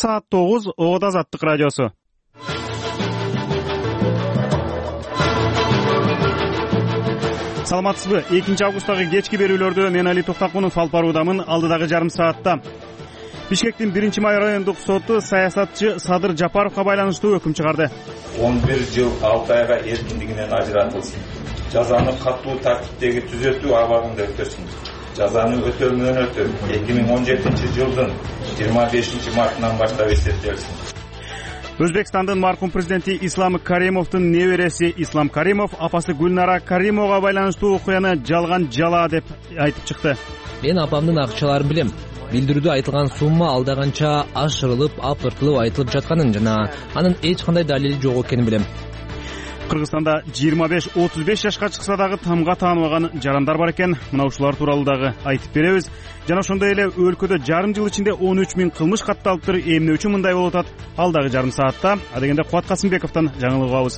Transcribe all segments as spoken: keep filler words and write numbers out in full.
саат тогуз Оот Азаттык радиосу. Саламатсызбы? экинчи августтагы кечки берүүлөрдө мен Али Токтакунов алып баруудамын. Алдыдагы жарым саатта Бишкектин биринчи май райондук соту саясатчы Садыр Жапаровго байланыштуу өкүм чыгарды. он бир жыл алты айга эркиндигинен ажыратылсын. Жазаны катуу тартиптеги түзөтүү абагында өтөсүн. Жазаны өтөмөнөн өтөп эки миң он жетинчи жылдын жыйырма бешинчи мартынан баштап эсептелсин. Өзбекстандын маркум президенти Ислам Каримовдун небереси Ислам Каримов апасы Гүлнара Каримовго байланыштуу окуяны жалган жала деп айтып чыкты. Мен апамдын акчаларын билем. Билдирүүдө айтылган сумма алдаганча ашырылып, апыртылып айтылып жатканын жана анын эч кандай далили жок экенин билем. Кыргызстанда жыйырма беш отуз беш жашка чыкса дагы тамга тааныбаган жарандар бар экен. Мына ушулар тууралуу дагы айтып беребиз. Жана ошондой эле өлкөдө жарым жыл ичинде он үч миң кылмыш катталыптыр. Эмне үчүн мындай болуп атат? Алдагы жарым саатта адегенде Кубат Касымбековдон жаңылык алабыз.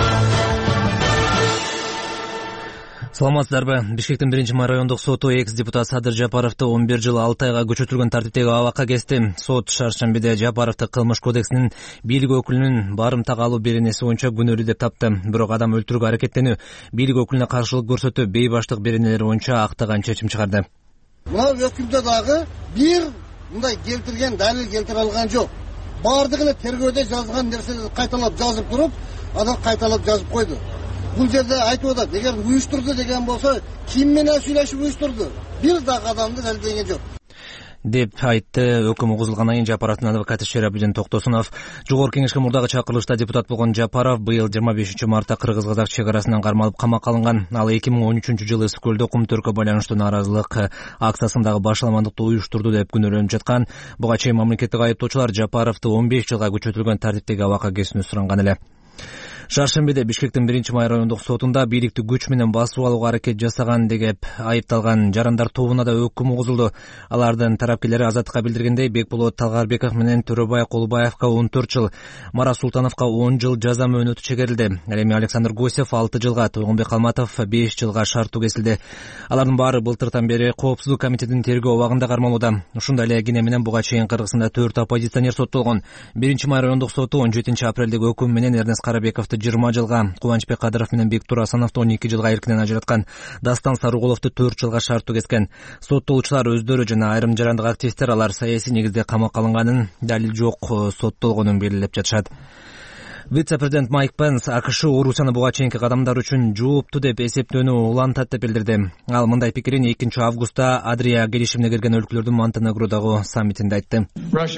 Саламатсыздарбы? Бишкектин биринчи май райондук соту экс-депутат Садыр Жапаровду он бир жыл алты айга көчөтүлгөн тартиптеги абакка кести. Сот шаршембиде Жапаровду кылмыш кодексинин бийлик өкүлүнүн барымтага алуу беренеси боюнча күнөөлүү деп тапты. Бирок адам өлтүрүүгө аракеттенүү, бийлик өкүлүнө каршылык көрсөтүү, бейбаштык беренелери боюнча актаган чечим чыгарды. Мына өкүмдө дагы бир мындай келтирген далил келтире алган жок. Бардыгын тергөөдө жазган нерселерди кайталап жазып туруп, анан кайталап жазып койду. Бул жерде айтып атат, эгер уюштурду деген болсо, ким менен сүйлөшүп уюштурду? Бир дагы адамды далилдеген жок деп айтты. Өкүм угузулгандан кийин Жапаровдун адвокаты Шерабудин Токтосунов. Жогорку кеңешке мурдагы чакырылышта депутат болгон Жапаров быйыл жыйырма бешинчи мартта кыргыз-казак чек арасынан кармалып камакка алынган. Ал эки миң он үчүнчү жылы Ысык көлдө кум-төрккө байланыштуу нааразылык акциясындагы башаламандыкты уюштурду деп күнөөлөнүп жаткан. Буга чейин мамлекеттик айыптоочулар Жапаровду он беш жылга көчөтүлгөн тартиптеги абакка кесүүнү суранган эле. Шаршембиде Бишкектин биринчи май райондук сотунда бийликти күч менен басып алууга аракет жасаган деп айыпталган жарандар тобуна да өкүм угузулду. Алардын тарапкерлери Азаттыкка билдиргендей, Бекболот Талгарбеков менен Төрөбай Колубаевга он төрт жыл, Марат Султановго он жыл жаза мөөнөтү чегерилди. Ал эми Александр Гусев алты жылга, Тойгонбек Калматов беш жылга шарттуу кесилди. Алардын баары былтыртан бери Коопсуздук комитетинин тергөө абагында кармалууда. Ушундай эле кене менен буга чейин Кыргызстанда төрт оппозиционер соттолгон. биринчи май райондук соту он жетинчи апрелдеги өкүм менен Эрнест Карабековду жыйырма жылга, Кубанычбек Кадыров менен Бектур Асановду он эки жылга эркинен ажыраткан. Дастан Сарыгуловду төрт жылга шарттуу кескен. Соттолуучулар өздөрү жана айрым жарандык активисттер алар саясий негизде камакка алынганын, далил жок соттолгонун белгилеп жатышат. Вице-президент Майк Пенс АКШ Орусияны буга чейинки кадамдар үчүн жоопту деп эсептөөнү улантат деп билдирди. Ал мындай пикирин экинчи августта Адрия келишимине кирген өлкөлөрдүн Монтенегродогу саммитинде айтты.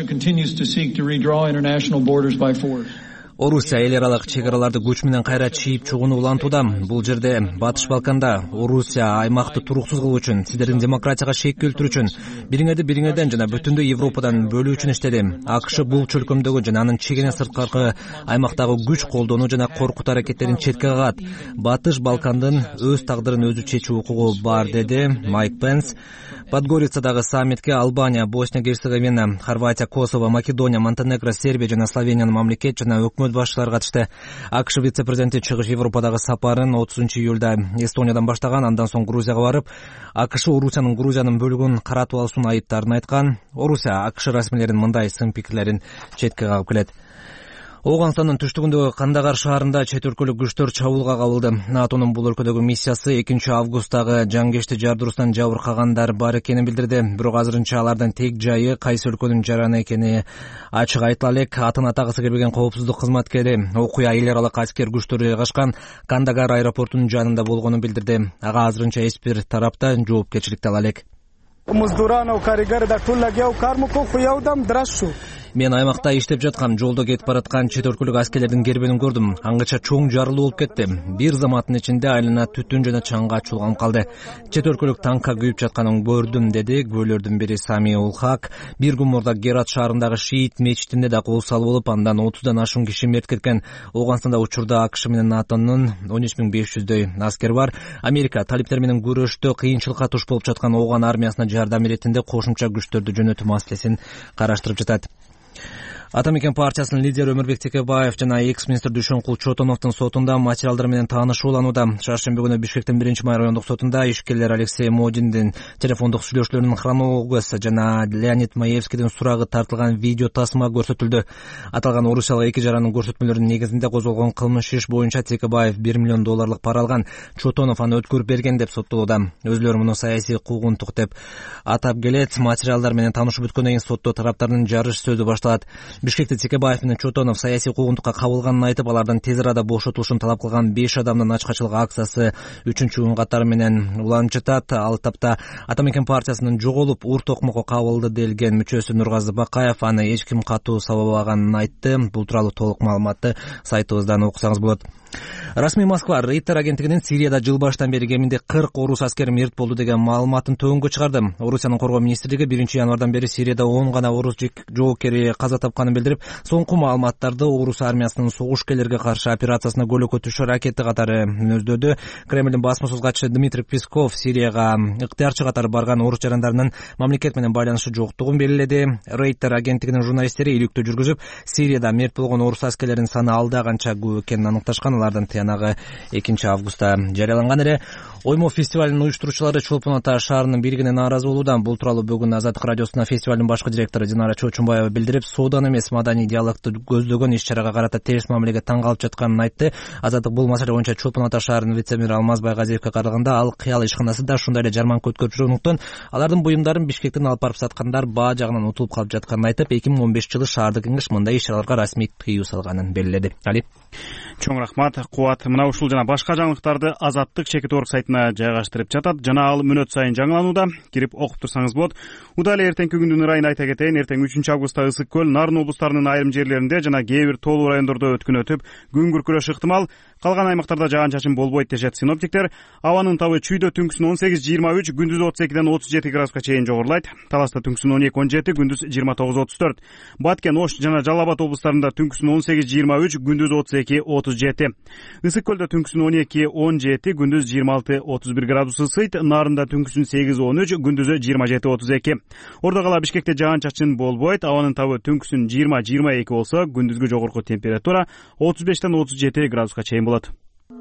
Орусия эл аралык чек араларды күч менен кайра чийип чыгууну улантууда. Бул жерде Батыш Балканда Орусия аймакты туруксуз кылуу үчүн, сиздердин демократияга шек келтирүү үчүн, бириңерди бириңерден жана бүтүндөй Европадан бөлүү үчүн иштеди. АКШ бул чөлкөмдөгү жана анын чегинен сырткары аймактагы күч колдонуу жана коркутуу аракеттерин четке кагат. Батыш Балкандын өз тагдырын өзү чечүү укугу бар, деди Майк Пенс. Подгорицадагы саммитке Албания, Босния Герцеговина, Хорватия, Косово, Македония, Монтенегро, Сербия жана Словениянын мамлекет жана өкмөт башчылары катышты. АКШ вице-президенти чыгыш Европадагы сапарын отузунчу июлда Эстониядан баштаган, андан соң Грузияга барып, АКШ Орусиянын Грузиянын бөлүгүн каратып алуусунун айыптарын айткан. Орусия АКШ расмийлеринин мындай сын пикирлерин четке кагып келет. Ооганстандын түштүгүндөгү Кандагар шаарында чет өлкөлүк күчтөр чабуулга кабылды. НАТОнун бул өлкөдөгү миссиясы экинчи августтагы жангешти жардыруусунан жабыркагандар бар экенин билдирди. Бирок азырынча алардын тек жайы кайсы өлкөнүн жараны экени ачык айтыла элек. Атын атагысы келбеген коопсуздук кызматкери окуя эл аралык аскер күчтөрү жайгашкан Кандагар аэропортунун жанында болгонун билдирди. Ага азырынча эч бир тарапта жоопкерчиликти ала элек. Мен аймакта иштеп жаткам, жолдо кетип бараткан чет өлкөлүк аскерлердин кербенин көрдүм. Аңгыча чоң жарылуу болуп кетти. Бир заматтын ичинде айлана түтүн жана чаңга чулганып калды. Чет өлкөлүк танкка күйүп жатканын көрдүм, деди күбөлөрдүн бири Сами Улхак. Бир күн мурда Герат шаарындагы Шиит мечитинде да кол салуу болуп, андан отуздан ашуун киши мерт кеткен. Ооганстанда учурда АКШ менен НАТОнун он үч миң беш жүздөй аскер бар. Америка талиптер менен күрөштө кыйынчылыкка туш болуп жаткан Ооган армиясына жардам иретинде кошумча күчтөрдү жөнөтүү маселесин караштырып жатат. Ата мекен партиясынын лидери Өмүрбек Текебаев жана экс-министр Дүйшөнкул Чотоновдун сотунда материалдар менен таанышууланууда. Шаршемби күнү Бишкектин биринчи май райондук сотунда ишкерлер Алексей Модиндин телефондук сүйлөшүүлөрүнүн хронологиясы жана Леонид Маевскийдин сурагы тартылган видео тасма көрсөтүлдү. Аталган орусиялык эки жаранын көрсөтмөлөрүнүн негизинде козголгон кылмыш иш боюнча Текебаев бир миллион долларлык пара алган. Чотонов аны өткөрүп берген деп соттолууда. Өзүлөрү муну саясий куугунтук деп атап келет. Материалдар менен таанышып бүткөндөн кийин сотто тараптардын жарыш сөзү башталат. Бишкекте Текебаев менен Чотонов саясий куугунтукка кабылганын айтып, алардын тез арада бошотулушун талап кылган беш адамдын ачкачылык акциясы үчүнчү күн катары менен уланып жатат. Ал тапта Ата мекен партиясынын жоголуп ур токмокко кабылды делген мүчөсү Нургазы Бакаев аны эч ким катуу сабабаганын айтты. Бул тууралуу толук маалыматты сайтыбыздан окусаңыз болот. Расмий Москва Рейтер агенттигинин Сирияда жыл башынан бери кеминде кырк орус аскери мерт болду деген маалыматын төгүнгө чыгарды. Орусиянын коргоо министрлиги биринчи январдан бери Сирияда он гана орус жоокери каза тапканын билдирип, соңку маалыматтарды орус армиясынын согушкерлерге каршы операциясына көлөкөтүшү ракети катары мүнөздөдү. Кремлдин басма катчысы Дмитрий Песков Сирияга ыктыярчы катары барган орус жарандарынын мамлекет менен байланышы жоктугун белгиледи. Рейтер агенттигинин журналисттери иликтөө жүргүзүп, Сирияда мерт болгон орус аскерлеринин саны алда канча көп экенин аныкташкан. Алардын тыянагы экинчи августта жарыяланган эле. Оймо фестивалынын уюштуруучулары Чолпон Ата шаарынын бийлигине нааразы болууда. Бул тууралуу бүгүн Азаттык радиосуна фестивалдын башкы директору Динара Чочунбаева билдирип, сооданы эмес маданий диалогту көздөгөн иш-чарага карата терс мамилеге таң калып жатканын айтты. Азаттык бул маселе боюнча Чолпон Ата шаарынын вице-мэрі Алмазбай Газиевке караганда, ал кыял ишканасы да ушундай эле жарманка өткөрүп жүргөндүктөн алардын буюмдарын Бишкектен алып барып саткандар баа жагынан утулуп калып жатканын айтып, эки миң он бешинчи жылы шаардык кеңеш мындай иш-чараларга расмий тыюу салганын белгиледи. Али чоң рахмат. Кубат мына ушул жана башка жаңылыктарды Азаттык чекит орг сайтына жайгаштырып жатат. Жана ал мүнөт сайын жаңыланууда. Кирип окуп турсаңыз болот. Удал эртеңки күндүн ырайын айта кетейин. Эртең үчүнчү августта Ысык көл, Нарын облустарынын айрым жерлеринде жана кээ бир тоолуу райондордо өткүн өтүп, күн күркүрөш ыктымал. Калган аймактарда жаан-чачын болбойт дешет синоптиктер. Абанын табы чүйдө түнкүсүн он сегиз жыйырма үч, күндүз отуз экиден отуз жети градуска чейин жогорулайт. Таласта түнкүсүн он эки он жети, күндүз жыйырма тогуз отуз төрт. Баткен, Ош жана Жалал Абад облустарында түнкүсүн он сегиз жыйырма үч, күндүз отуз эки отуз жети. Ысык көлдө түнкүсүн он эки он жети, күндүз жыйырма алты отуз бир градус ысыйт. Нарында түнкүсүн сегиз он үч, күндүзү жыйырма жети отуз эки. Ордо кала Бишкекте жаан-чачын болбойт. Абанын табы түнкүсүн жыйырма жыйырма эки болсо, күндүзгү жогорку температура отуз бештен отуз жети градуска чейин болот.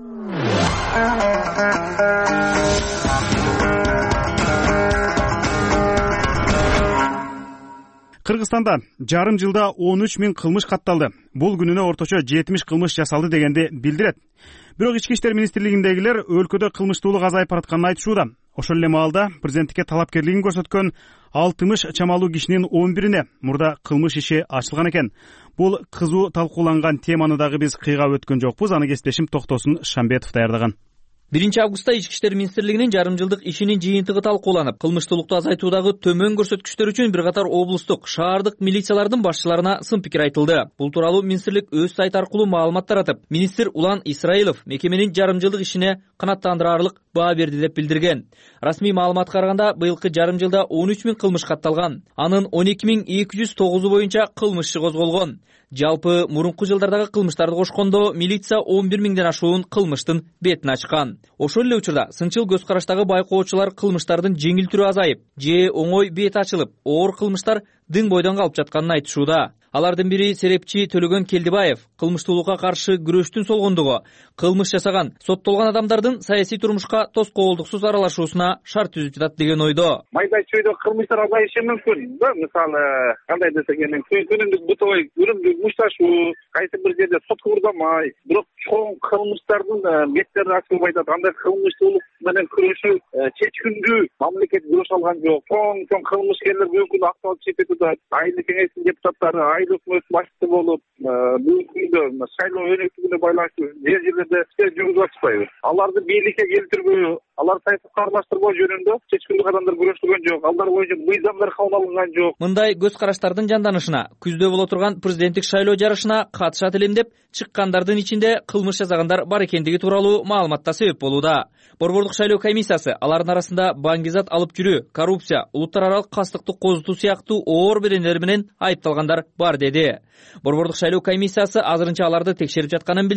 Кыргызстанда жарым жылда он үч миң кылмыш катталды. Бул күнүнө орточо жетимиш кылмыш жасалды дегенди билдирет. Бирок Ички иштер министрлигиндегилер өлкөдө кылмыштуулук азайып баратканын айтышууда. Ошол эле маалда президенттикке талапкерлигин көрсөткөн алтымыш чамалуу кишинин он бирине мурда кылмыш иши ачылган экен. Бул кызуу талкууланган теманы дагы биз кыйгап өткөн жокпуз. Аны кесиптешим Токтосун Шамбетов даярдаган. биринчи августта Ички иштер министрлигинин жарым жылдык ишинин жыйынтыгы талкууланып, кылмыштуулукту азайтуудагы төмөн көрсөткүчтөр үчүн бир катар облустук, шаардык милициялардын башчыларына сын пикир айтылды. Бул тууралуу министрлик өз сайты аркылуу маалымат таратып, министр Улан Исраилов мекеменин жарым жылдык ишине канааттандырарлык баа берди деп билдирген. Расмий маалыматка караганда, быйылкы жарым жылда он үч миң кылмыш катталган. Анын он эки миң эки жүз тогузу боюнча кылмыш иши козголгон. Жалпы мурунку жылдардагы кылмыштарды кошкондо милиция он бир миңден ашуун кылмыштын бетин ачкан. Ошол эле учурда сынчыл көз караштагы байкоочулар кылмыштардын жеңил түрү азайып, же оңой бет ачылып, оор кылмыштар дың бойдон калып жатканын айтышууда. Алардын бири серепчи Төлөгөн Келдибаев, кылмыштуулукка каршы күрөштүн солгондугу, кылмыш жасаган, соттолгон адамдардын саясий турмушка тоскоолдуксуз аралашуусуна шарт түзүп жатат деген ойдо. Майда чөйдө кылмыштар азайышы мүмкүн да, мисалы кандай десек эми күнүмдүк бутовой, күнүмдүк мушташуу, кайсы бир жерде сот курдамай, бирок чоң кылмыштардын беттери ачылбай жатат. Андай кылмыштуулук менен күрөшүү чечкиндүү мамлекет күрөш алган жок. Чоң чоң кылмышкерлер бүгүнкү күндө актуалдуу чечип жатат. Айыл кеңештин депутаттары айыл өкмөт башчысы болуп, бүгүнкү күндө шайлоо өнөктүгүнө байланыштуу жер жерлерде иштер жүргүзүп атышпайбы? Аларды бийликке келтирбөө, алар саясатка аралаштырбоо жөнүндө чечкиндүү кадамдар көрүштүргөн жок. Алар боюнча мыйзамдар кабыл алынган жок. Мындай көз караштардын жанданышына, күздө боло турган президенттик шайлоо жарышына катышат элем деп чыккандардын ичинде кылмыш жасагандар бар экендиги тууралуу маалыматта себеп болууда. Борбордук шайлоо комиссиясы алардын арасында баңгизат алып жүрүү, коррупция, улуттар аралык кастыкты козутуу сыяктуу оор беренелер менен айыпталгандар бар деди. Борбордук шайлоо комиссиясы азырынча аларды текшерип жатканын билдирип,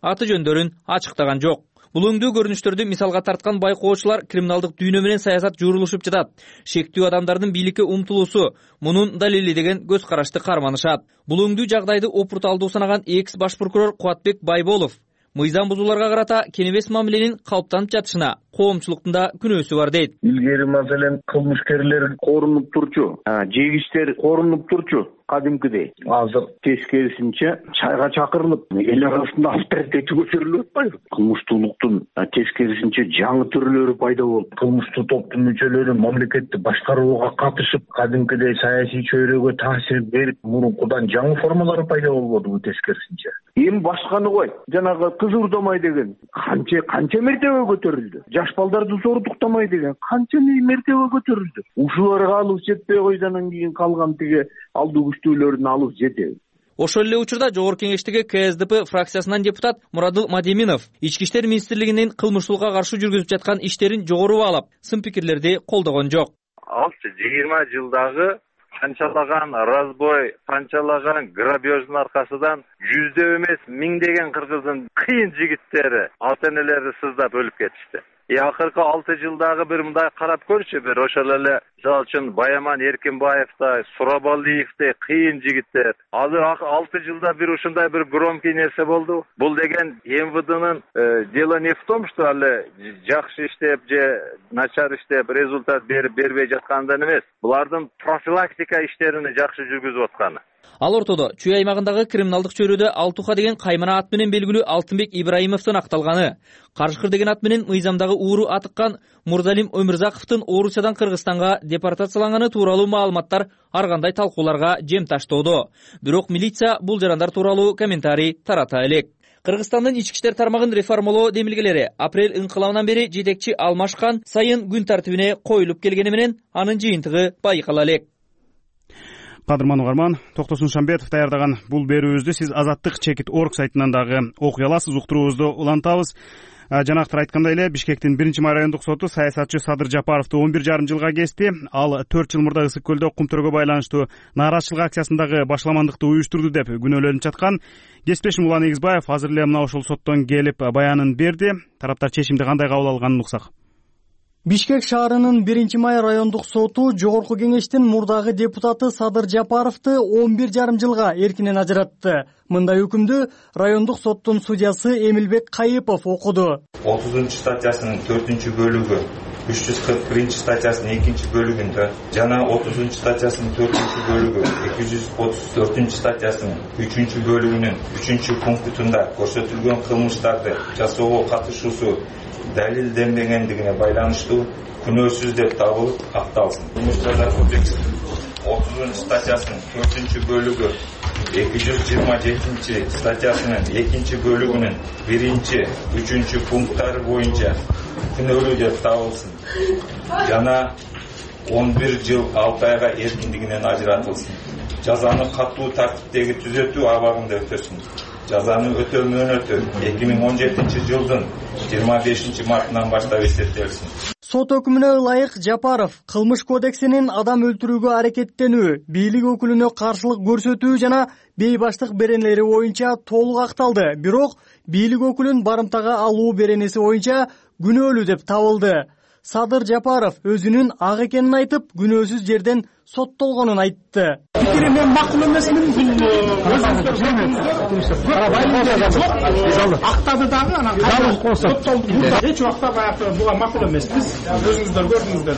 аты жөндөрүн ачыктаган жок. Бул өңдүү көрүнүштөрдү мисалга тарткан байкоочулар криминалдык дүйнө менен саясат журулушуп жатат. Шектүү адамдардын бийликке умтулуусу мунун далили деген көз карашты карманышат. Бул өңдүү жагдайды опурталдуу санаган экс баш прокурор Кубатбек Байболов мыйзам бузууларга карата кенебес мамиленин калыптанып жатышына коомчулуктун да күнөөсү бар дейт. Илгери маселен кылмышкерлер корунуп турчу, жегиштер корунуп турчу. Кадимкидей азыр тескерисинче чайга чакырылып эл арасында авторитети көтөрүлүп атпайбы? Кылмыштуулуктун тескерисинче жаңы түрлөрү пайда болуп, кылмыштуу топтун мүчөлөрү мамлекетти башкарууга катышып, кадимкидей саясий чөйрөгө таасир берип, мурункудан жаңы формалары пайда болбодубу тескерисинче? Эми башканы кой, жанагы кызырдамай деген канча канча мертебе көтөрүлдү? Жаш балдарды зордуктамай деген канча мертебе көтөрүлдү? Ушуларга алып жетпей койгандан кийин калган тиги алдуу күчтүүлөрүн алып жетеби. Ошол эле учурда Жогорку Кеңештеги К С Д П фракциясынан депутат Мурадыл Мадеминов Ички иштер министрлигинин кылмыштуулукка каршы жүргүзүп жаткан иштерин жогору баалап, сын пикирлерди колдогон жок. Алчы жыйырма жылдагы канчалаган разбой, канчалаган грабеждун аркасынан жүздөп эмес миңдеген кыргыздын кыйын жигиттери, ата энелери сыздап өлүп кетишти. И акыркы алты жылдагы бир мындай карап көрчү, бир ошол эле жал үчүн Баяман Эркинбаевтай, Сурабалиевдей кыйын жигиттер. Азыр алты жылда бир ушундай бир громкий нерсе болду. Бул деген М В Днын дело не в том, что але жакшы иштеп же начар иштеп результат берип бербей жаткандан эмес. Булардын профилактика иштерини жакшы жүргүзүп атканы. Ал ортодо Чүй аймагындагы криминалдык чөйрөдө Алтуха деген каймана ат менен белгилүү Алтынбек Ибраимовдун акталганы, Карышкыр деген ат менен мыйзамдагы ууру атыккан Мурзалим Өмүрзаковдун Орусиядан Кыргызстанга депортацияланганы тууралуу маалыматтар ар кандай талкууларга жем таштоодо. Бирок милиция бул жарандар тууралуу комментарий тарата элек. Кыргызстандын ички иштер тармагын реформалоо демилгелери апрель инкылабынан бери жетекчи алмашкан сайын күн тартибине коюлуп келгени менен анын жыйынтыгы байкала элек. Кадырман угарман, Токтосун Шамбетов даярдаган бул берүүбүздү сиз Азаттык чекит орг сайтынан дагы окуй аласыз, уктуруубузду улантабыз. Жанактыр айткандай эле Бишкектин биринчи май райондук соту саясатчы Садыр Жапаровду он бир жарым жылга кести. Ал төрт жыл мурда Ысык көлдө кум төрөгө байланыштуу нааразычылык акциясындагы башламандыкты уюштурду деп күнөөлөнүп жаткан. Кесиптешим Улан Эгизбаев азыр эле мына ошол соттон келип баянын берди. Тараптар чечимди кандай кабыл алганын уксак. Бишкек шаарынын биринчи май райондук соту Жогорку Кеңештин мурдагы депутаты Садыр Жапаровду он бир жарым жылга эркинен ажыратты. Мындай өкүмдү райондук соттун судьясы Эмилбек Кайыпов окуду. отузунчу статьясынын төртүнчү бөлүгү, үч жүз кырк биринчи статьясынын экинчи бөлүгүндө жана отузунчу статьясынын төртүнчү бөлүгү, эки жүз отуз төртүнчү статьясынын үчүнчү бөлүгүнүн үчүнчү пунктунда көрсөтүлгөн кылмыштарды жасоого катышуусу далилденбегендигине байланыштуу күнөөсүз деп табылып акталсын. Кылмыш жаза кодексинин отузунчу статьясынын төртүнчү бөлүгү, эки жүз жыйырма жетинчи статьясынын экинчи бөлүгүнүн биринчи, үчүнчү пункттары боюнча күнөөлүү деп табылсын. Жана он бир жыл алты айга эркиндигинен ажыратылсын. Жазаны катуу тартиптеги түзөтүү абагында өтөсүн. Жазаны өтөмөн өтөп эки миң он жетинчи жылдын жыйырма бешинчи мартынан баштап эсептелсин. Сот өкүмүнө ылайык Жапаров кылмыш кодексинин адам өлтүрүүгө аракеттенүү, бийлик өкүлүнө каршылык көрсөтүү жана бейбаштык беренелери боюнча толук акталды. Бирок бийлик өкүлүн барымтага алуу беренеси боюнча күнөөлүү деп табылды. Садыр Жапаров өзүнүн ак экенин айтып, күнөөсүз жерден соттолгонун айтты. Мен макул эмесмин, бул актады дагы, анан соттолду. Эч убакта баягы буга макул эмес. Биз өзүңүздөр көрдүңүздөр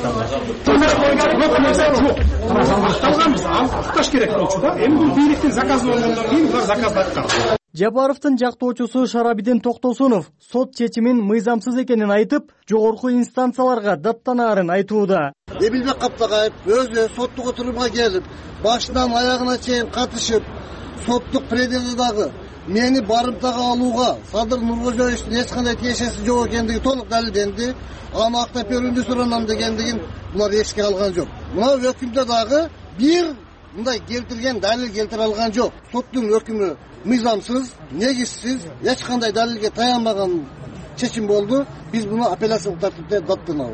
да. Акталганбыз, акташ керек болчу да. Эми бул бийликтин заказы болгондон кийин булар заказды аткан. Жапаровдун жактоочусу Шарабидин Токтосунов сот чечимин мыйзамсыз экенин айтып, жогорку инстанцияларга даттанаарын айтууда. Эмилбек Каптагаев өзү соттук отурумга келип, башынан аягына чейин катышып, соттук пределдагы мени барымтага алууга Садыр Нуркожоевичтин эч кандай тиешеси жок экендиги толук далилденди. Аны актап берүүнү суранам дегендигин булар эске алган жок. Мына өкүмдө дагы бир мындай келтирген далил келтире алган жок. Соттун өкүмү мыйзамсыз, негизсиз, эч кандай далилге таянбаган чечим болду. Биз буну апелляциялык тартипте даттанабыз.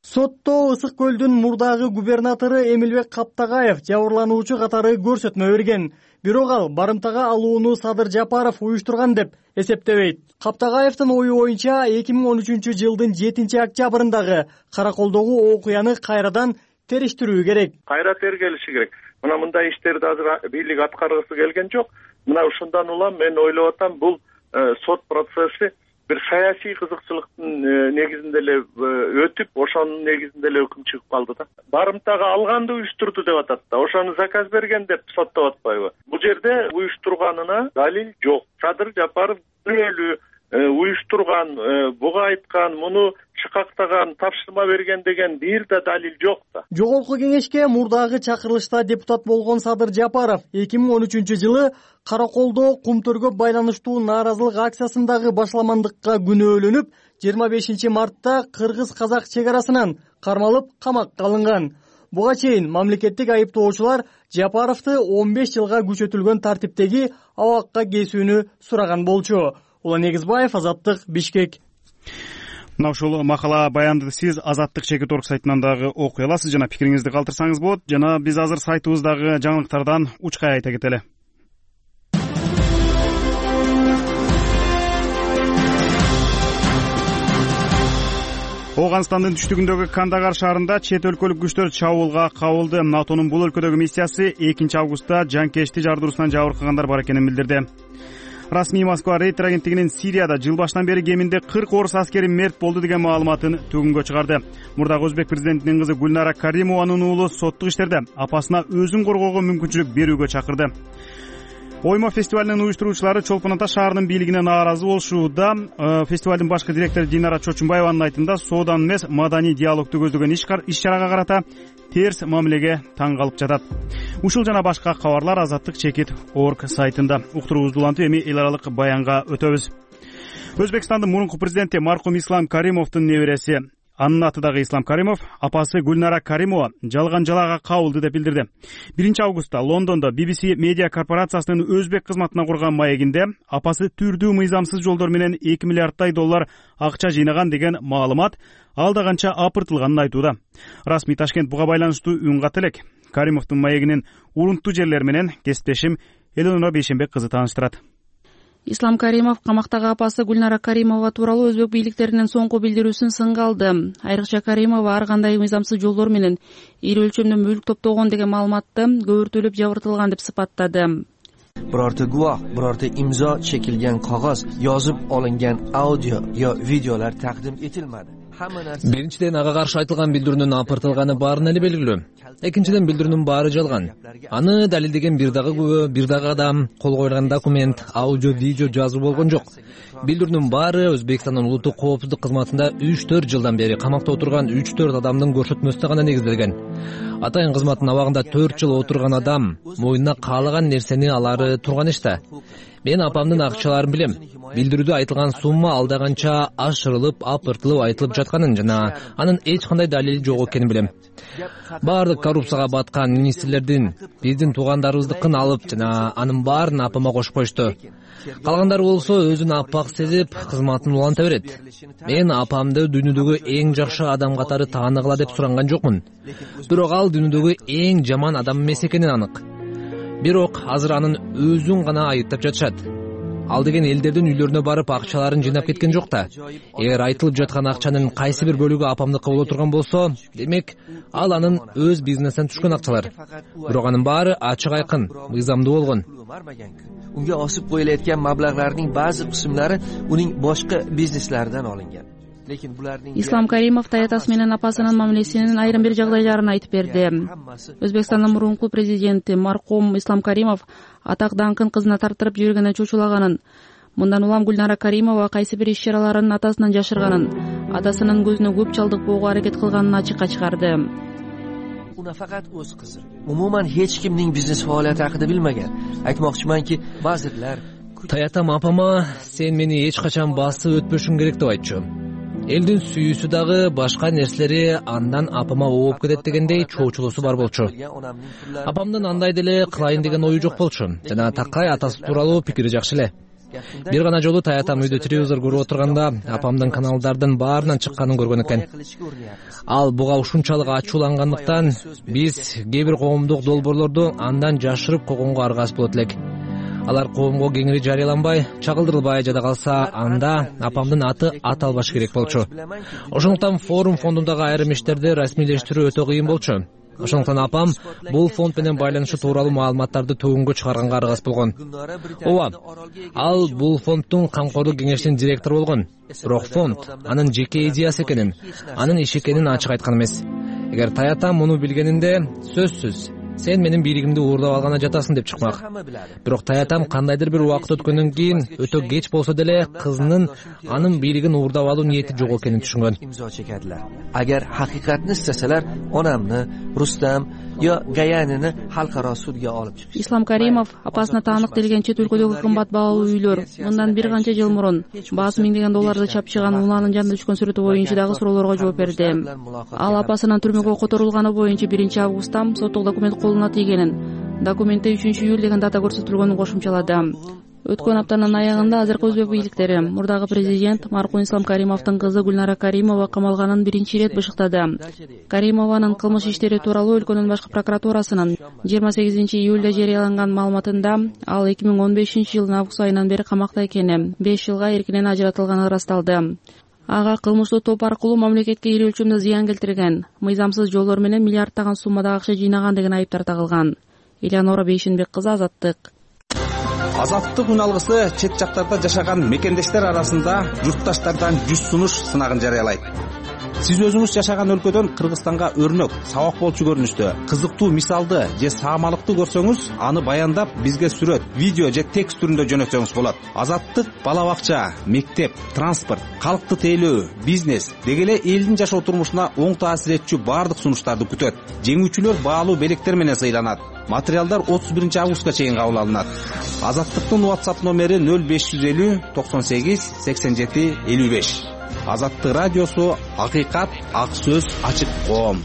Сотто Ысык көлдүн мурдагы губернатору Эмилбек Каптагаев жабырлануучу катары көрсөтмө берген. Бирок ал барымтага алууну Садыр Жапаров уюштурган деп эсептебейт. Каптагаевдин ою боюнча эки миң он үчүнчү жылдын жетинчи октябрындагы Караколдогу окуяны кайрадан териштирүү керек. Кайра тергелиши керек. Мына мындай иштерди азыр бийлик аткаргысы келген жок. Мына ушундан улам мен ойлоп атам, бул сот процесси бир саясий кызыкчылыктын негизинде эле өтүп, ошонун негизинде эле өкүм чыгып калды да. Барымтага алганды уюштурду деп атат да. Ошону заказ берген деп соттоп атпайбы? Бул жерде уюштурганына далил жок. Садыр Жапаров бирөөлүү уюштурган, буга айткан, муну шыкактаган, тапшырма берген деген бир да далил жок да. Жогорку кеңешке мурдагы чакырылышта депутат болгон Садыр Жапаров эки миң он үчүнчү жылы Караколдо кумтөргө байланыштуу нааразылык акциясындагы башламандыкка күнөөлөнүп, жыйырма бешинчи мартта кыргыз-казак чек арасынан кармалып камакка алынган. Буга чейин мамлекеттик айыптоочулар Жапаровду он беш жылга күчөтүлгөн тартиптеги абакка кесүүнү сураган болчу. Улан Негизбаев, Азаттык, Бишкек. Мына ушул макала баянды сиз Азаттык чекит орг сайтынан дагы окуй аласыз жана пикириңизди калтырсаңыз болот. Жана биз азыр сайтыбыздагы жаңылыктардан учкай айта кетели. Ооганстандын түштүгүндөгү Кандагар шаарында чет өлкөлүк күчтөр чабуулга кабылды. НАТОнун бул өлкөдөгү миссиясы экинчи августта жанкечти жардыруусунан жабыркагандар бар экенин билдирди. Расмий Москва Рейтер агенттигинин Сирияда жыл башынан бери кеминде кырк орус аскери мерт болду деген маалыматын төгүнгө чыгарды. Мурдагы өзбек президентинин кызы Гульнара Каримованын уулу соттук иштерде апасына өзүн коргоого мүмкүнчүлүк берүүгө чакырды. Оймо фестивалынын уюштуруучулары Чолпон Ата шаарынын бийлигине нааразы болушууда. Фестивалдын башкы директору Динара Чочумбаеванын айтымында соодан эмес маданий диалогду көздөгөн иш-чарага карата терс мамилеге таң калып жатат. Ушул жана башка кабарлар Азаттык чекит орг сайтында. Уктуруубузду улантып эми эл аралык баянга өтөбүз. Өзбекстандын мурунку президенти маркум Ислам Каримовдун небереси, анын аты дагы Ислам Каримов, апасы Гульнара Каримова жалган жалаага кабылды деп билдирди. биринчи августта Лондондо би би си медиа корпорациясынын өзбек кызматына курган маегинде апасы түрдүү мыйзамсыз жолдор менен эки миллиарддай доллар акча жыйнаган деген маалымат алда канча апыртылганын айтууда. Расмий Ташкент буга байланыштуу үн ката элек. Каримовдун маегинин урунттуу жерлери менен кесиптешим Элеонора Бейшенбек кызы тааныштырат. Ислам Каримов камактагы апасы Гульнара Каримова тууралуу өзбек бийликтеринин соңку билдирүүсүн сынга алды. Айрыкча Каримова ар кандай мыйзамсыз жолдор менен ири өлчөмдө мүлк топтогон деген маалыматты көбүртүлүп жабыртылган деп сыпаттады. birorta guvoh, birorta imzo chekilgan qog'oz, yozib olingan audio yo videolar taqdim etilmadi. Биринчиден ага каршы айтылган билдирүүнүн апыртылганы баарын эле белгилүү. Экинчиден билдирүүнүн баары жалган. Аны далилдеген бир дагы күбө, бир дагы адам, кол койгон документ, аудио, видео жазуу болгон жок. Билдирүүнүн баары Өзбекстандын улуттук коопсуздук кызматында үч төрт жылдан бери камакта отурган үч төрт адамдын көрсөтмөсүнө гана негизделген. Атайын кызматтын абагында төрт жыл отурган адам моюнуна каалаган нерсени алары турган эште. Мен апамдын акчаларын билем. Билдирүүдө айтылган сумма алда канча ашырылып, апыртылып айтылып жатканын жана анын эч кандай далили жок экенин билем. Баардык коррупцияга баткан министрлердин биздин туугандарыбыздыкын алып жана анын баарын апама кошуп коюшту. Калгандары болсо өзүн апак сезип, кызматын уланта берет. Мен апамды дүйнөдөгү эң жакшы адам катары тааныгыла деп суранган жокмун. Бирок ал дүйнөдөгү эң жаман адам эмес экени анык. Бирок азыр анын өзүн гана айыптап жатышат. Ал деген элдердин үйлөрүнө барып акчаларын жыйнап кеткен жок да. Эгер айтылып жаткан акчанын кайсы бир бөлүгү апамдыкы боло турган болсо, демек ал анын өз бизнесинен түшкөн акчалар. Бирок анын баары ачык айкын, мыйзамдуу болгон. Unga osib qo'yilayotgan mablag'larning ba'zi qismlari uning boshqa bizneslaridan olingan. Ислам Каримов таятасы менен апасынын мамилесинин айрым бир жагдайларын айтып берди. Өзбекстандын мурунку президенти маркум Ислам Каримов атак даңкын кызына тартырып жүргөнү чочулаганын, мындан улам Гульнара Каримова кайсы бир иш-чараларын атасынан жашырганын, атасынын көзүнө көп чалдыкпоого аракет кылганын ачыкка чыгарды. Uni faqat o'z qizi. Umuman hech kimning biznes faoliyati haqida bilmagan. Aytmoqchimanki, vazirlar Таятам апама сен мени эч качан басып өтпөшүң керек деп айтчу. Элдин сүйүүсү дагы башка нерселери андан апама ооп кетет дегендей чоочулуусу бар болчу. Апамдын андай деле кылайын деген ою жок болчу. Жана такай атасы тууралуу пикири жакшы эле. Бир гана жолу таятам үйдө телевизор көрүп отурганда апамдын каналдардын баарынан чыкканын көргөн экен. Ал буга ушунчалык ачуулангандыктан биз кээ бир коомдук долбоорлорду андан жашырып койгонго аргасыз болот элек. Алар коомго кеңири жарыяланбай, чагылдырылбай жада калса, анда апамдын аты аталбаш керек болчу. Ошондуктан форум фондундагы айрым иштерди расмийлештирүү өтө кыйын болчу. Ошондуктан апам бул фонд менен байланышы тууралуу маалыматтарды төгүнгө чыгарганга аргасыз болгон. Ооба, ал бул фонддун камкордук кеңешинин директору болгон. Бирок фонд анын жеке идеясы экенин, анын иши экенин ачык айткан эмес. Эгер таятам муну билгенинде, сөзсүз сен менин бийлигимди уурдап алгана жатасың деп чыкмак. Бирок таятам кандайдыр бир убакыт өткөндөн кийин, өтө кеч болсо деле кызынын анын бийлигин уурдап алуу ниети жок экенин түшүнгөн. Agar haqiqatni istasalar, onamni, Rustam yo Gayanini xalqaro sudga olib chiqish. Ислам Каримов апасына таанык делген чет өлкөдөгү кымбат баалуу үйлөр мындан бир канча жыл мурун баасы миңдеген долларды чапчыган уланын жанында түшкөн сүрөтү боюнча дагы суроолорго жооп берди. Ал апасынын түрмөгө которулганы боюнча биринчи августта соттук документ колуна тийгенин, документте үчүнчү июль деген дата көрсөтүлгөнүн кошумчалады. Өткөн аптанын аягында азыркы өзбек бийликтери мурдагы президент маркум Ислам Каримовдун кызы Гүлнара Каримова камалганын биринчи ирет бышыктады. Каримованын кылмыш иштери тууралуу өлкөнүн башкы прокуратурасынын жыйырма сегизинчи июлда жарыяланган маалыматында ал эки миң он бешинчи жылдын август айынан бери камакта экени, беш жылга эркинен ажыратылганы ырасталды. Ага кылмыштуу топ аркылуу мамлекетке ири өлчөмдө зыян келтирген, мыйзамсыз жолдор менен миллиарддаган суммада акча жыйнаган деген айыптар тагылган. Элеонора Бейшенбек кызы, Азаттык. Азаттык үналгысы чет жактарда жашаган мекендештер арасында журтташтардан жүз сунуш сынагын жарыялайт. Сиз өзүңүз жашаган өлкөдөн Кыргызстанга өрнөк, сабак болчу көрүнүштө, кызыктуу мисалды же саамалыкты көрсөңүз, аны баяндап бизге сүрөт, видео же текст түрүндө жөнөтсөңүз болот. Азаттык бала бакча, мектеп, транспорт, калкты тейлөө, бизнес деги эле элдин жашоо турмушуна оң таасир этчү баардык сунуштарды күтөт. Жеңүүчүлөр баалуу белектер менен сыйланат. Материалдар отуз биринчи августка чейин кабыл алынат. Азаттыктын WhatsApp номери нөл беш жүз элүү токсон сегиз сексен жети элүү беш. Азаттык радиосу, акыйкат, ак сөз, ачык коом.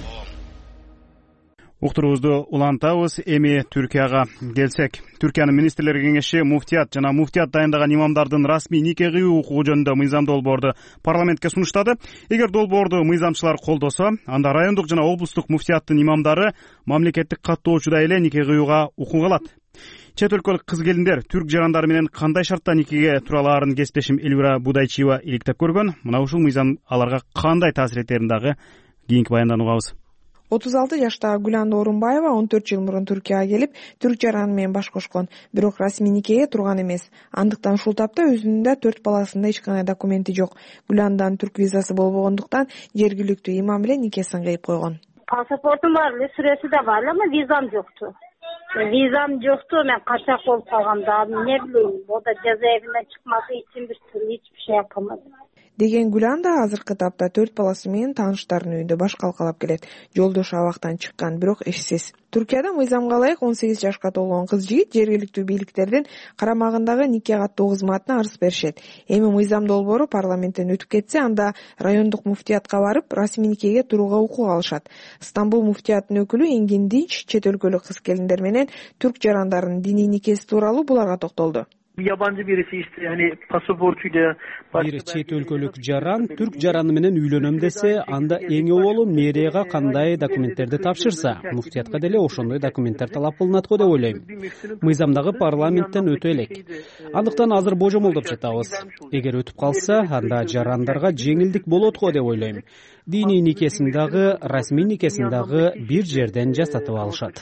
Уктуруубузду улантабыз. Эми Түркияга келсек, Түркиянын министрлер кеңеши муфтият жана муфтият дайындаган имамдардын расмий нике кыюу укугу жөнүндө мыйзам долбоорду парламентке сунуштады. Эгер долбоорду мыйзамчылар колдосо, анда райондук жана облустук муфтияттын имамдары мамлекеттик каттоочудай эле нике кыюуга укук алат. Чет өлкөлүк кыз келиндер түрк жарандары менен кандай шартта никеге тура алаарын кесиптешим Элвира Будайчиева иликтеп көргөн. Мына ушул мыйзам аларга кандай таасир этерин дагы кийинки баяндан угабыз. отуз алты жаштагы Гүланда Орунбаева он төрт жыл мурун Түркияга келип, түрк жараны менен баш кошкон, бирок расмий никеге турган эмес. Андыктан ушул тапта өзүнүн да төрт баласында эч кандай документи жок. Гүланданын түрк визасы болбогондуктан жергиликтүү имам менен никесин кыйып койгон. Паспортум бар эле, сүрөсү да бар эле, но визам жокту. Визам жокту, мен качак болуп калганда, эмне билейм, мода жазаевинден чыкмасы үчүн бир түрлү эч бир şey кылмадым деген Гүланда азыркы тапта төрт баласы менен тааныштарынын үйүндө баш калкалап келет. Жолдошу абактан чыккан, бирок эшсиз. Түркияда мыйзамга ылайык он сегиз жашка толгон кыз жигит жергиликтүү бийликтердин карамагындагы нике каттоо кызматына арыз беришет. Эми мыйзам долбоору парламенттен өтүп кетсе, анда райондук муфтиятка барып, расмий никеге турууга укук алышат. Стамбул муфтиятынын өкүлү Энгин Динч чет өлкөлүк кыз келиндер менен түрк жарандарынын диний никеси тууралуу буларга токтолду. Yabancı birisi işte hani pasaportuyla бир чет өлкөлүк жаран түрк жараны менен үйлөнөм десе, анда эң оболу мэрияга кандай документтерди тапшырса, муфтиятка деле ошондой документтер талап кылынат го деп ойлойм. Мыйзамдагы парламенттен өтө элек. Андыктан азыр божомолдоп жатабыз. Эгер өтүп калса, анда жарандарга жеңилдик болот го деп ойлойм. Диний никесин дагы, расмий никесин дагы бир жерден жасатып алышат.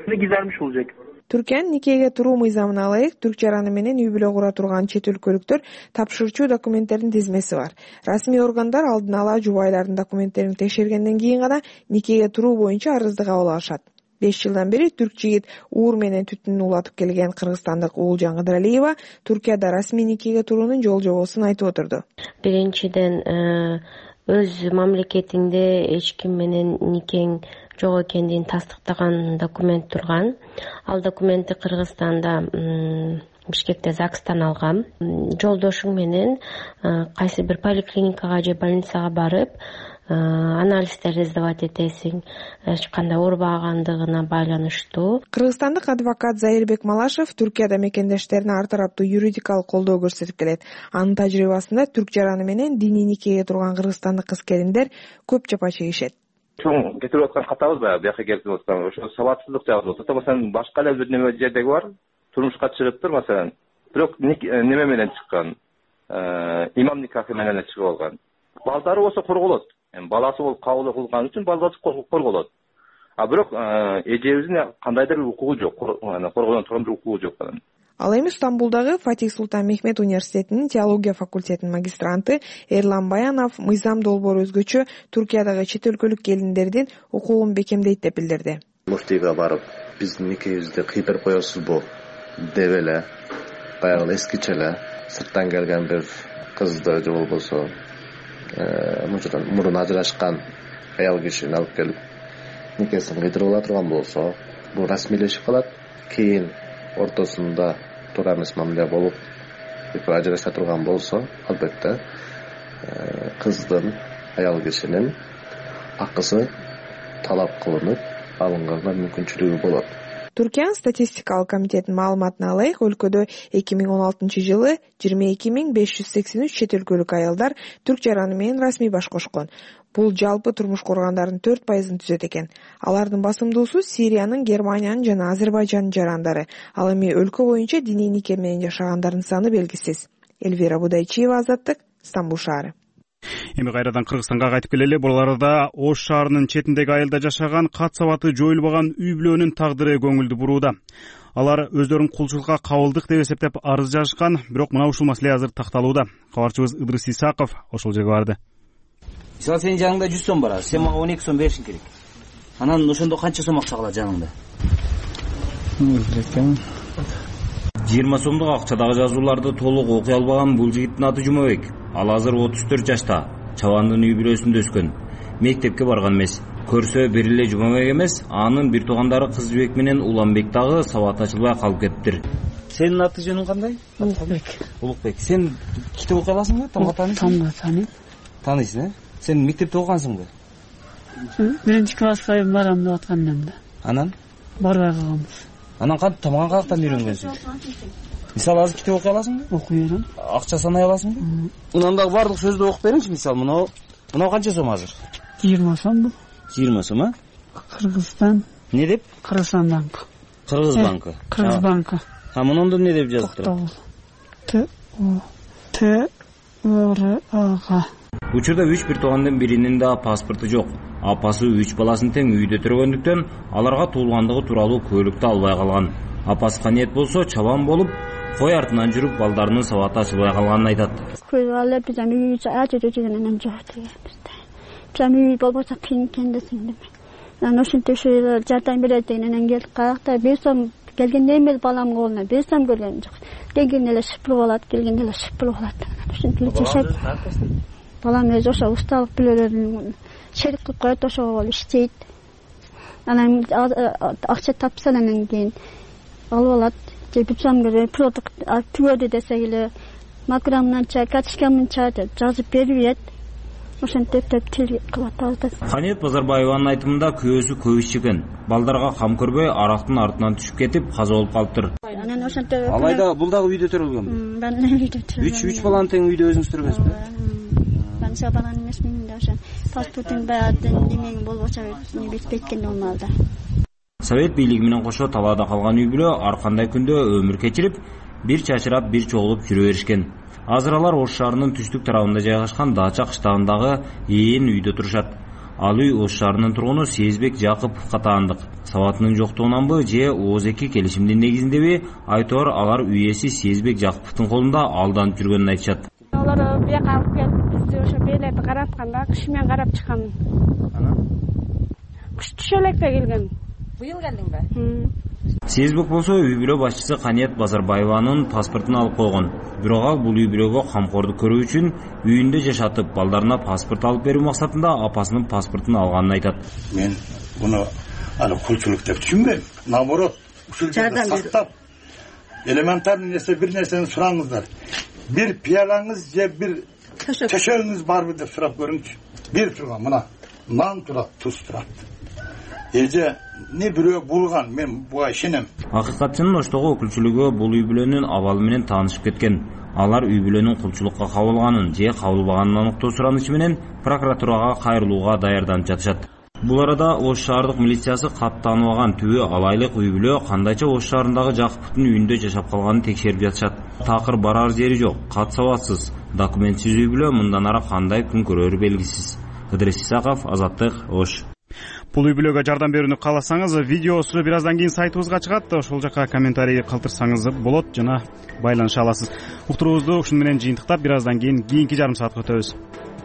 Түркиянын никеге туруу мыйзамына ылайык түрк жараны менен үй бүлө кура турган чет өлкөлүктөр тапшырчу документтердин тизмеси бар. Расмий органдар алдын ала жубайлардын документтерин текшергенден кийин гана никеге туруу боюнча арызды кабыл алышат. беш жылдан бери түрк жигит уур менен түтүн улатып келген кыргызстандык Уулжан Кыдыралиева Түркияда расмий никеге туруунун жол жобосун айтып отурду. Биринчиден өз мамлекетиңде эч ким менен никең жок экендигин тастыктаган документ турган. Ал документти Кыргызстанда Бишкекте ЗАГСтан алгам. Жолдошуң менен кайсы бир поликлиникага же больницага барып, анализдерди сдавать этесиң, эч кандай оорубагандыгына байланыштуу. Кыргызстандык адвокат Заирбек Малашев Түркияда мекендештерине ар тараптуу юридикалык колдоо көрсөтүп келет. Анын тажрыйбасында түрк жараны менен диний никеге турган кыргызстандык кыз-келиндер көп жапа чегишет. Чоң кетирип аткан катабыз баягы бияка келип аткан ошо сабатсыздык жагы болсо, маселен башка эле бир неме жердеги бар, турмушка чыгыптыр маселен. Бирок неме менен чыккан, имам никахы менен чыгып алган. Балдары болсо корголот. Эми баласы болуп кабыл кылган үчүн балдары корголот. А бирок эжебиздин кандайдыр бир укугу жок, коргоодон турган бир укугу жок. Ал эми Стамбулдагы Фатих Султан Мехмет университетинин теология факультетинин магистранты Эрлан Баянов мыйзам долбоору өзгөчө Түркиядагы чет өлкөлүк келиндердин укугун бекемдейт деп билдирди. Муфтийге барып, биздин никебизди кыйдырып коесузбу деп эле баягы эскиче эле сырттан келген бир кызды же болбосо мурун ажырашкан аял кишини алып келип никесин кыйдырып ала турган болсо, бул расмийлешип калат. Кийин ортосунда туура эмес мамиле болуп экөө ажыраша турган болсо, албетте кыздын, аял кишинин акысы талап кылынып алынганга мүмкүнчүлүгү болот. Түркиянын статистикалык комитетинин маалыматына ылайык, өлкөдө эки миң он алтынчы жылы жыйырма эки миң беш жүз сексен үч чет өлкөлүк аялдар түрк жараны менен расмий баш кошкон. Бул жалпы турмуш кургандардын төрт пайызын түзөт экен. Алардын басымдуусу Сириянын, Германиянын жана Азербайжандын жарандары. Ал эми өлкө боюнча диний нике менен жашагандардын саны белгисиз. Эльвира Будайчиева, Азаттык, Стамбул шаары. Эми кайрадан Кыргызстанга кайтып келели. Бул арада Ош шаарынын четиндеги айылда жашаган кат сабаты жоюлбаган үй бүлөнүн тагдыры көңүлдү бурууда. Алар өздөрүн кулчулукка кабылдык деп эсептеп арыз жазышкан, бирок мына ушул маселе азыр такталууда. Кабарчыбыз Ыдрыс Исаков ошол жерге барды. Мисалы сенин жаныңда жүз сом бар, сен мага он эки сом беришиң керек. Анан ошондо канча сом акча калат жаныңда? жыйырма сомдук акчадагы жазууларды толук окуй албаган бул жигиттин аты Жумабек. Ал азыр отуз төрт жашта, чабандын үй бүлөсүндө өскөн. Мектепке барган эмес. Көрсө бир эле Жумабек эмес, анын бир туугандары Кызбек менен Уланбек дагы сабат ачылбай калып кетиптир. Сенин аты жөнүң кандай? Улукбек. Улукбек. Сен китеп окуй аласыңбы? Тамга таанысыңбы? Тааныйм. Таанысың, э? Сен мектепте окугансыңбы? Биринчи класска барам деп атканмын да. Анан? Барбай калганбыз. Анан кантип тамган каяктан үйрөнгөнсүң? Мисалы азыр китеп окуй аласыңбы? Окуй берем. Акча санай аласыңбы? Мындан дагы баардык сөздү окуп бериңчи, мисалы мынау, мынау канча сом азыр? жыйырма сом бул. жыйырма сом, а? Кыргызстан. Не деп? Кыргызстан банкы. Кыргыз банкы. Кыргыз банкы. А мынунда не деп жазып турат? Т О Т Р А. Учурда үч бир туугандын биринин да паспорту жок. Апасы үч баласын тең үйдө төргөндүктөн аларга туулгандыгы тууралуу көлүктү албай калган. Апасы Каниет болсо чабан болуп, кой артынан жүрүп балдарынын сабаты ачылбай калганын айтат. Көйгөлө бизден үй ачы жөнүнөн жок дегенбизде. Бизден үй болбосо кыйын экен десем. Анан ошентип ушул жардам берет дегенен келип каякта беш сом келгенде эмес балам колуна беш сом көргөн жок. Келгенде эле шыпылып алат, келгенде эле шыпылып алат. Ошентип жашайт. Балам өзү ошо усталык билөлөрүн шерик кылып коет, ошол иштейт. Анан акча тапса анан кийин алып алат. Же бир сом берип, продукт түгөдү десек эле макрамнанча, качкамынча деп жазып берип берет. Ошентип деп тил кылып атабыз. Каниет Базарбаеванын айтымында күйөөсү көп ичкен. Балдарга кам көрбөй арактын артынан түшүп кетип каза болуп калыптыр. Анан ошентип Алайда бул дагы үйдө төрөлгөнбү? Мен үйдө төрөлгөм. үч үч баланы тең үйдө өзүңүз төргөнсүзбү? Мен сабанан эмесмин да, ошо паспортун баардын немең болбочо не бетпейт экен нормалда. Совет бийлиги менен кошо талаада калган үй бүлө ар кандай күндө өмүр кечирип, бир чачырап, бир чогулуп жүрө беришкен. Азыр алар Ош шаарынын түштүк тарабында жайгашкан Дача кыштагындагы ээн үйдө турушат. Ал үй Ош шаарынын тургуну Сезбек Жакыповго таандык. Сабатынын жоктугунанбы же ооз эки келишимдин негизиндеби, айтор алар үй ээси Сезбек Жакыповдун колунда алданып жүргөнүн айтышат. Алар бияка алып келип, бизди ошо бээлерди каратканда кыш менен карап чыккан. Кыш түшө электе келген. Быйыл келдиңби? Сезбек болсо үй бүлө башчысы Каниет Базарбаеванын паспортун алып койгон. Бирок ал бул үй бүлөгө камкордук көрүү үчүн үйүндө жашатып, балдарына паспорт алып берүү максатында апасынын паспортун алганын айтат. Мен буну аны кулчулук деп түшүнбөйм. Наоборот, ушул жерде сактап, элементарный нерсе бир нерсени сураңыздар. Бир пиялаңыз же бир төшөгүңүз барбы деп сурап көрүңчү. берип турган мына нан турат, туз турат. Эже не бирөө булган, мен буга ишенем. Акыйкатчынын Оштогу өкүлчүлүгү бул үй бүлөнүн абалы менен таанышып кеткен. Алар үй бүлөнүн кулчулукка кабылганын же кабылбаганын аныктоо суранычы менен прокуратурага кайрылууга даярданып жатышат. Бул арада Ош шаардык милициясы каттанбаган түбү алайлык үй бүлө кандайча Ош шаарындагы Жакыповдун үйүндө жашап калганын текшерип жатышат. Такыр барар жери жок, кат сабатсыз, документсиз үй бүлө мындан ары кандай күн көрөрү белгисиз. Ыдырыс Исаков, Азаттык, Ош. Бул үй бүлөгө жардам берүүнү кааласаңыз, видеосу бир аздан кийин сайтыбызга чыгат. Ошол жака комментарий калтырсаңыз болот жана байланыша аласыз. Уктуруубузду ушуну менен жыйынтыктап, бир аздан кийин кийинки жарым саатка өтөбүз.